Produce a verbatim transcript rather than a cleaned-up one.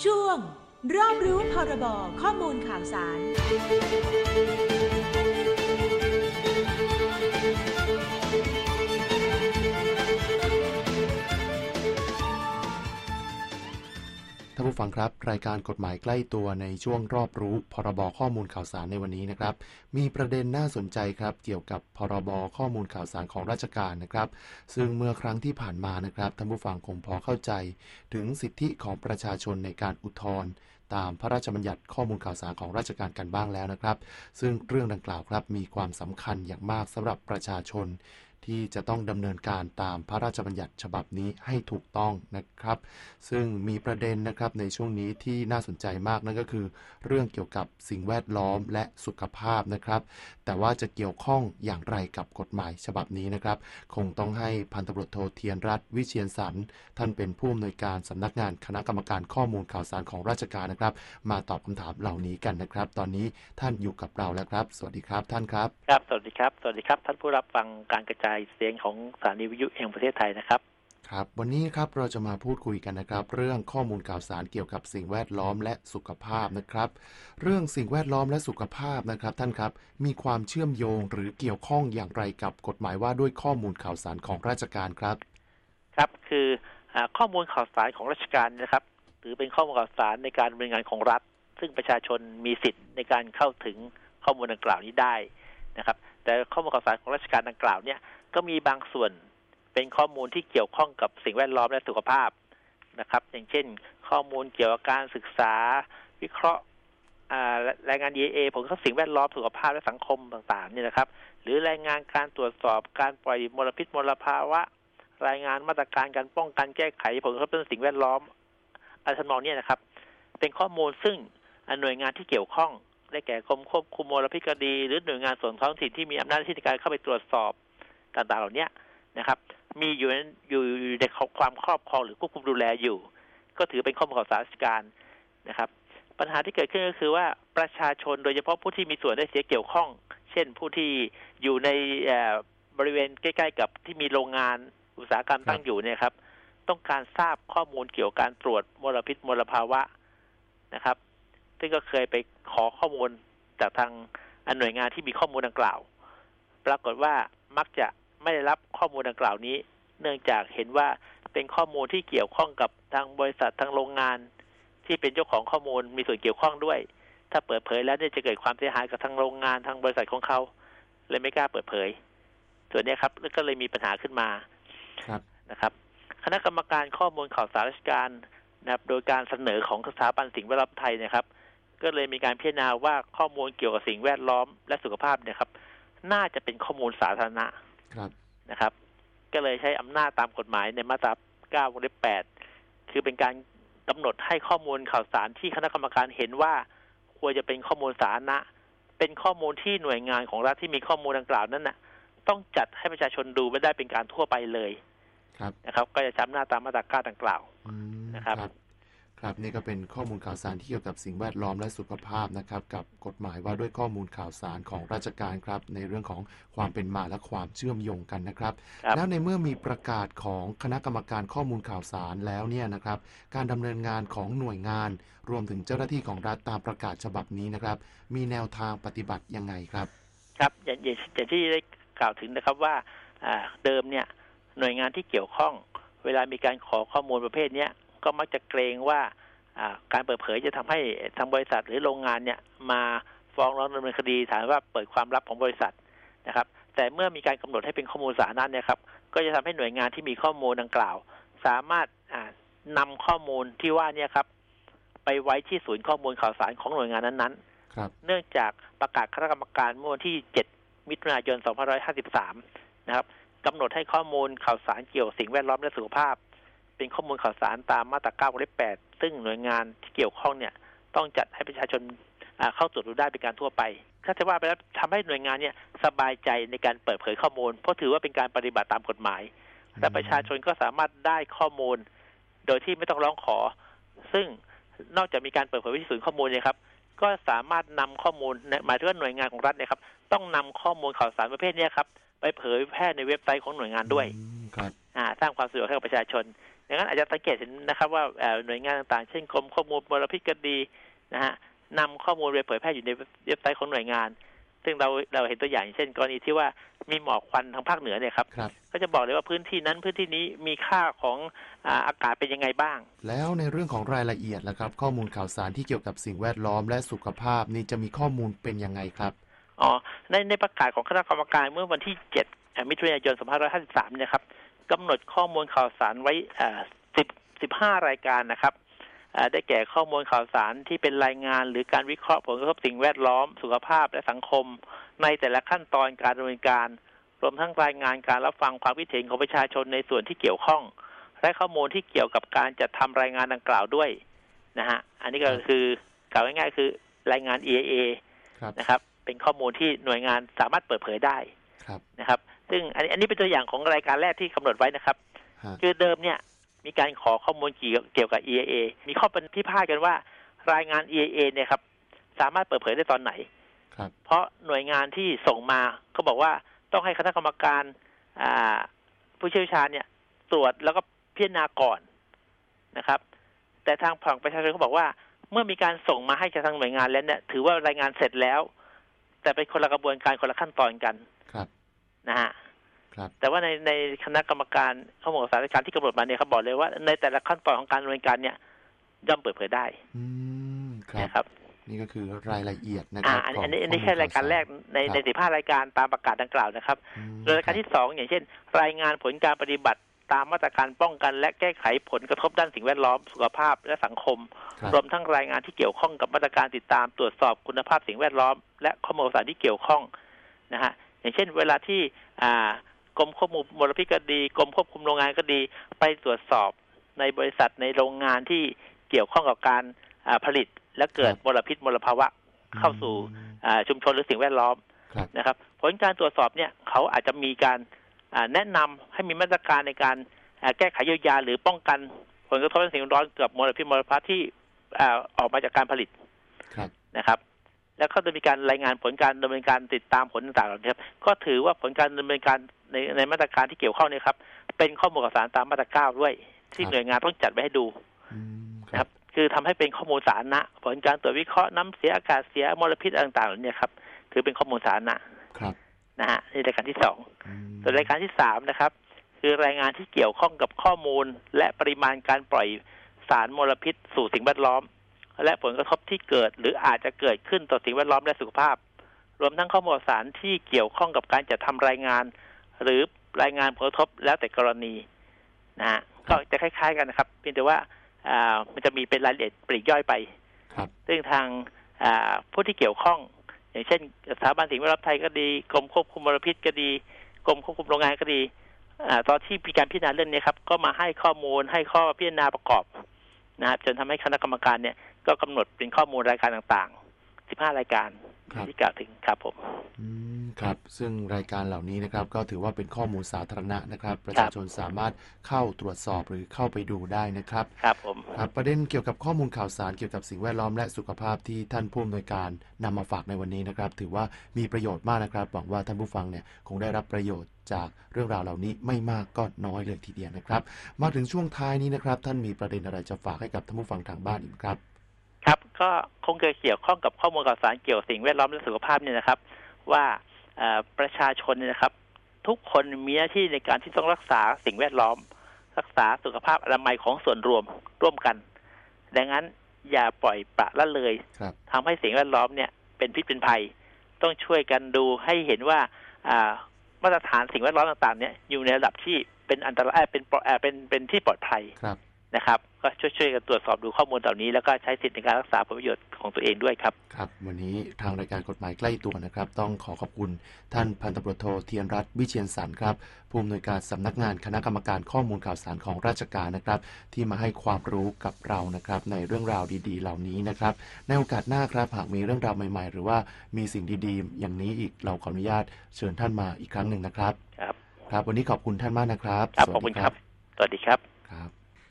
ช่วงรอบรู้พรบข้อมูลข่าวสารท่านผู้ฟังครับรายการกฎหมายใกล้ตัวในช่วงรอบรู้พรบข้อมูลข่าวสารในวันนี้นะครับมีประเด็นน่าสนใจครับเกี่ยวกับพรบข้อมูลข่าวสารของราชการนะครับซึ่งเมื่อครั้งที่ผ่านมานะครับท่านผู้ฟังคงพอเข้าใจถึงสิทธิของประชาชนในการอุทธรณ์ตามพระราชบัญญัติข้อมูลข่าวสารของราชการกันบ้างแล้วนะครับซึ่งเรื่องดังกล่าวครับมีความสำคัญอย่างมากสำหรับประชาชนที่จะต้องดำเนินการตามพระราชบัญญัติฉบับนี้ให้ถูกต้องนะครับซึ่งมีประเด็นนะครับในช่วงนี้ที่น่าสนใจมากนั่นก็คือเรื่องเกี่ยวกับสิ่งแวดล้อมและสุขภาพนะครับแต่ว่าจะเกี่ยวข้องอย่างไรกับกฎหมายฉบับนี้นะครับคงต้องให้พันตำรวจโทเทียนรัตน์วิเชียรสรรค์ท่านเป็นผู้อำนวยการสำนักงานคณะกรรมการข้อมูลข่าวสารของราชการนะครับมาตอบคำถามเหล่านี้กันนะครับตอนนี้ท่านอยู่กับเราแล้วครับสวัสดีครับท่านครับครับสวัสดีครับสวัสดีครับท่านผู้รับฟังการกระจายเสียงของสถานีวิทยุแห่งประเทศไทยนะครับครับวันนี้ครับเราจะมาพูดคุยกันนะครับเรื่องข้อมูลข่าวสารเกี่ยวกับสิ่งแวดล้อมและสุขภาพนะครับเรื่องสิ่งแวดล้อมและสุขภาพนะครับท่านครับมีความเชื่อมโยงหรือเกี่ยวข้องอย่างไรกับกฎหมายว่าด้วยข้อมูลข่าวสารของราชการครับครับคือข้อมูลข่าวสารของราชการนะครับถือเป็นข้อมูลข่าวสารในการดำเนินงานของรัฐซึ่งประชาชนมีสิทธิ์ในการเข้าถึงข้อมูลดังกล่าวนี้ได้นะครับแต่ข้อมูลข่าวสารของราชการดังกล่าวเนี่ยก็มีบางส่วนเป็นข้อมูลที่เกี่ยวข้องกับสิ่งแวดล้อมและสุขภาพนะครับอย่างเช่นข้อมูลเกี่ยวกับการศึกษาวิเคราะห์รายงาน ดี เอ เอ ผลกระทบสิ่งแวดล้อมสุขภาพและสังคมต่างๆนี่นะครับหรือรายงานการตรวจสอบการปล่อยมลพิษมลภาวะรายงานมาตรการการป้องกันแก้ไขผลกระทบต่อสิ่งแวดล้อมอะไรทำนองนี้นะครับเป็นข้อมูลซึ่งหน่วยงานที่เกี่ยวข้องได้แก่กรมควบคุมมลพิษก็ดีหรือหน่วยงานส่วนท้องถิ่นที่มีอำนาจในการเข้าไปตรวจสอบต่างๆเหล่านี้นะครับมีอยู่อยู่ในความครอบครองหรือควบคุมดูแลอยู่ก็ถือเป็นข้อมูลข่าวสารราชการนะครับปัญหาที่เกิดขึ้นก็คือว่าประชาชนโดยเฉพาะผู้ที่มีส่วนได้เสียเกี่ยวข้องเช่นผู้ที่อยู่ในบริเวณใกล้ๆกับที่มีโรงงานอุตสาหกรรมตั้งอยู่เนี่ยครับต้องการทราบข้อมูลเกี่ยวกับการตรวจมลพิษมลภาวะนะครับซึ่งก็เคยไปขอข้อมูลจากทางหน่วยงานที่มีข้อมูลดังกล่าวปรากฏว่ามักจะไม่ได้รับข้อมูลดังกล่าวนี้เนื่องจากเห็นว่าเป็นข้อมูลที่เกี่ยวข้องกับทางบริษัททางโรงงานที่เป็นเจ้าของข้อมูลมีส่วนเกี่ยวข้องด้วยถ้าเปิดเผยแล้วเนี่ยจะเกิดความเสียหายกับทางโรงงานทางบริษัทของเขาเลยไม่กล้าเปิดเผยส่วนนี้ครับก็เลยมีปัญหาขึ้นมานะครับคณะกรรมการข้อมูลข่าวสารราชการนะครับโดยการเสนอของสถาบันสิ่งแวดล้อมไทยนะครับก็เลยมีการพิจารณาว่าข้อมูลเกี่ยวกับสิ่งแวดล้อมและสุขภาพเนี่ยครับน่าจะเป็นข้อมูลสาธารณะนะครับก็เลยใช้อำนาจตามกฎหมายในมาตราเก้าวงเล็บแปดคือเป็นการกำหนดให้ข้อมูลข่าวสารที่คณะกรรมการเห็นว่าควรจะเป็นข้อมูลสาธารณะเป็นข้อมูลที่หน่วยงานของรัฐที่มีข้อมูลดังกล่าวนั้นน่ะต้องจัดให้ประชาชนดูไม่ได้เป็นการทั่วไปเลยนะครับก็จะจำหน้าตามมาตราเก้าดังกล่าวนะครับครับนี่ก็เป็นข้อมูลข่าวสารที่เกี่ยวกับสิ่งแวดล้อมและสุขภาพนะครับกับกฎหมายว่าด้วยข้อมูลข่าวสารของราชการครับในเรื่องของความเป็นมาและความเชื่อมโยงกันนะครับแล้วในเมื่อมีประกาศของคณะกรรมการข้อมูลข่าวสารแล้วเนี่ยนะครับการดำเนินงานของหน่วยงานรวมถึงเจ้าหน้าที่ของรัฐตามประกาศฉบับนี้นะครับมีแนวทางปฏิบัติยังไงครับครับอย่างอย่างที่ได้กล่าวถึงนะครับว่าเดิมเนี่ยหน่วยงานที่เกี่ยวข้องเวลามีการขอข้อมูลประเภทนี้ก็มักจะเกรงว่าการเปิดเผยจะทำให้ทางบริษัทหรือโรงงานเนี่ยมาฟ้องร้องดำเนินคดีฐานว่าเปิดความลับของบริษัทนะครับแต่เมื่อมีการกำหนดให้เป็นข้อมูลสาธารณะเนี่ยครับก็จะทำให้หน่วยงานที่มีข้อมูลดังกล่าวสามารถนำข้อมูลที่ว่าเนี่ยครับไปไว้ที่ศูนย์ข้อมูลข่าวสารของหน่วยงานนั้นๆเนื่องจากประกาศคณะกรรมการเมื่อวันที่เจ็ดมิถุนายนสองพันห้าร้อยห้าสิบสามนะครับกำหนดให้ข้อมูลข่าวสารเกี่ยวกับสิ่งแวดล้อมและสุขภาพเป็นข้อมูลข่าวสารตามมาตราเก้าวงเล็บแปดซึ่งหน่วยงานที่เกี่ยวข้องเนี่ยต้องจัดให้ประชาชนเข้าตรวจดูได้เป็นการทั่วไปถ้าจะว่าไปแล้วทำให้หน่วยงานเนี่ยสบายใจในการเปิดเผยข้อมูลเพราะถือว่าเป็นการปฏิบัติตามกฎหมายและประชาชนก็สามารถได้ข้อมูลโดยที่ไม่ต้องร้องขอซึ่งนอกจากมีการเปิดเผยที่ศูนย์ข้อมูลเนี่ยครับก็สามารถนำข้อมูลหมายถึงว่าหน่วยงานของรัฐเนี่ยครับต้องนำข้อมูลข่าวสารประเภทนี้ครับไปเผยแพร่ในเว็บไซต์ของหน่วยงานด้วยสร้างความสะดวกให้กับประชาชนดังนั้นอาจจะสังเกตเห็นนะครับว่าหน่วยงานต่างๆเช่นกรมข้อมูลมลพิษก็ดีนะฮะนำข้อมูลไปเผยแพร่อยู่ในเว็บไซต์ของหน่วยงานซึ่งเราเราเห็นตัวอย่างเช่นกรณีที่ว่ามีหมอกควันทางภาคเหนือเนี่ยครับก็จะบอกเลยว่าพื้นที่นั้นพื้นที่นี้มีค่าของอ่าอากาศเป็นยังไงบ้างแล้วในเรื่องของรายละเอียดนะครับข้อมูลข่าวสารที่เกี่ยวกับสิ่งแวดล้อมและสุขภาพนี่จะมีข้อมูลเป็นยังไงครับอ๋อในในประกาศของคณะกรรมการเมื่อวันที่เจ็ดมิถุนายนสองพันห้าร้อยห้าสิบสามเนี่ยครับกำหนดข้อมูลข่าวสารไว้อ่าสิบ สิบห้ารายการนะครับได้แก่ข้อมูลข่าวสารที่เป็นรายงานหรือการวิเคราะห์ผลกระทบสิ่งแวดล้อมสุขภาพและสังคมในแต่ละขั้นตอนการดำเนินการรวมทั้งรายงานการรับฟังความคิดเห็นของประชาชนในส่วนที่เกี่ยวข้องและข้อมูลที่เกี่ยวกับการจัดทำรายงานดังกล่าวด้วยนะฮะอันนี้ก็คือกล่าวง่ายๆคือรายงาน อี เอ เอ นะครับเป็นข้อมูลที่หน่วยงานสามารถเปิดเผยได้นะครับซึ่งอันนี้อันนี้เป็นตัวอย่างของรายการแรกที่กำหนดไว้นะครับคือเดิมเนี่ยมีการขอข้อมูลเกี่ยวกับ อี เอ เอ มีข้อเป็นพิพาทกันว่ารายงาน อี เอ เอ เนี่ยครับสามารถเปิดเผยได้ตอนไหนเพราะหน่วยงานที่ส่งมาก็บอกว่าต้องให้คณะกรรมการผู้เชี่ยวชาญเนี่ยตรวจแล้วก็พิจารณาก่อนนะครับแต่ทางฝั่งประชาชนเขาบอกว่าเมื่อมีการส่งมาให้ทางหน่วยงานแล้วเนี่ยถือว่ารายงานเสร็จแล้วแต่เป็นคนละกระบวนการคนละขั้นตอนกันนะฮะแต่ว่าในในคณะกรรมการข้อมูลข่าวสารการที่กำหนดมาเนี่ยเขาบอกเลยว่าในแต่ละขั้นตอนของการดำเนินการเนี่ยย่อมเปิดเผยได้นะครับนี่ก็คือรายละเอียดนะครับอันนี้อันนี้อันนี้แค่รายการแรกในในสิบห้ารายการตามประกาศดังกล่าวนะครับรายการที่สองอย่างเช่นรายงานผลการปฏิบัติตามมาตรการป้องกันและแก้ไขผลกระทบด้านสิ่งแวดล้อมสุขภาพและสังคมรวมทั้งรายงานที่เกี่ยวข้องกับมาตรการติดตามตรวจสอบคุณภาพสิ่งแวดล้อมและข้อมูลข่าวสารที่เกี่ยวข้องนะฮะอย่างเช่นเวลาที่อ่ากรมควบคุมมลพิษก็ดีกรมควบคุมโรงงานก็ดีไปตรวจสอบในบริษัทในโรงงานที่เกี่ยวข้องกับการผลิตและเกิดมลพิษมลภาวะเข้าสู่ชุมชนหรือสิ่งแวดล้อมนะครับผลการตรวจสอบเนี่ยเขาอาจจะมีการแนะนำให้มีมาตรการในการแก้ไขเยียวยาหรือป้องกันผลกระทบทางสิ่งแวดล้อมกับมลพิษมลภาวะที่ออกมาจากการผลิตนะครับแล้วก็จะมีการรายงานผลการดำเนินการติดตามผลต่างๆเหล่านี้ครับก็ถือว่าผลการดำเนินการในในมาตรการที่เกี่ยวข้องนี่ครับเป็นข้อมูลข่าวสารตามมาตราเก้าด้วยที่หน่วยงานต้องจัดไว้ให้ดูนะครับคือทำให้เป็นข้อมูลสาธารณะผลการตรวจวิเคราะห์น้ำเสียอากาศเสียมลพิษต่างๆเหล่านี้ครับถือเป็นข้อมูลสาธารณะนะฮะในรายการที่สองส่วนรายการที่สามนะครับคือรายงานที่เกี่ยวข้องกับข้อมูลและปริมาณการปล่อยสารมลพิษสู่สิ่งแวดล้อมและผลกระทบที่เกิดหรืออาจจะเกิดขึ้นต่อสิ่งแวดล้อมและสุขภาพรวมทั้งข้อมูลสารที่เกี่ยวข้องกับการจัดทำรายงานหรือรายงานผลกระทบแล้วแต่กรณีนะฮะก็จะคล้ายๆกันนะครับเพียงแต่ว่าอ่ามันจะมีเป็นรายละเอียดปลีกย่อยไปซึ่งทางอ่าผู้ที่เกี่ยวข้องอย่างเช่นสถาบันสิ่งแวดล้อมไทยก็ดีกรมควบคุมมลพิษก็ดีกรมควบคุมโรงงานก็ดีอ่าตอนที่มีการพิจารณาเรื่องนี้ครับก็มาให้ข้อมูลให้ข้อพิจารณาประกอบนะครับจนทำให้คณะกรรมการเนี่ยก็กำหนดเป็นข้อมูลรายการต่างๆสิบห้ารายการที่กล่าวถึงครับผมครับซึ่งรายการเหล่านี้นะครับก็ถือว่าเป็นข้อมูลสาธารณะนะครับประชาชนสามารถเข้าตรวจสอบหรือเข้าไปดูได้นะครับครับผมครับประเด็นเกี่ยวกับข้อมูลข่าวสารเกี่ยวกับสิ่งแวดล้อมและสุขภาพที่ท่านผู้อำนวยการนำมาฝากในวันนี้นะครับถือว่ามีประโยชน์มากนะครับหวังว่าท่านผู้ฟังเนี่ยคงได้รับประโยชน์จากเรื่องราวเหล่านี้ไม่มากก็น้อยเลยทีเดียวนะครับมาถึงช่วงท้ายนี้นะครับท่านมีประเด็นอะไรจะฝากให้กับท่านผู้ฟังทางบ้านอีกครับครับก็คงจะเกี่ยวข้องกับข้อมูลข่าวสารเกี่ยวกับสิ่งแวดล้อมและสุขภาพเนี่ยนะครับว่าประชาชนเนี่ยนะครับทุกคนมีหน้าที่ในการที่ต้องรักษาสิ่งแวดล้อมรักษาสุขภาพอนามัยของส่วนรวมร่วมกันดังนั้นอย่าปล่อยปละละเลยทำให้สิ่งแวดล้อมเนี่ยเป็นพิษเป็นภัยต้องช่วยกันดูให้เห็นว่ามาตรฐานสิ่งแวดล้อมต่างๆเนี่ยอยู่ในระดับที่เป็นอันตรายเป็นเป็นเป็นที่ปลอดภัยนะครับก็ช่วยๆกันตรวจสอบดูข้อมูลเหล่านี้แล้วก็ใช้สิทธิในการรักษาผลประโยชน์ของตัวเองด้วยครับครับวันนี้ทางรายการกฎหมายใกล้ตัวนะครับต้องขอขอบคุณท่านพันตำรวจโทเทียนรัตน์วิเชียรสรรค์ครับผู้อำนวยการสำนักงานคณะกรรมการข้อมูลข่าวสารของราชการนะครับที่มาให้ความรู้กับเรานะครับในเรื่องราวดีๆเหล่านี้นะครับในโอกาสหน้าครับหากมีเรื่องราวใหม่ๆหรือว่ามีสิ่งดีๆอย่างนี้อีกเราขออนุญาตเชิญท่านมาอีกครั้งหนึ่งนะครับครับครับวันนี้ขอบคุณท่านมากนะครับขอบคุณครับสวัสดีครับครับ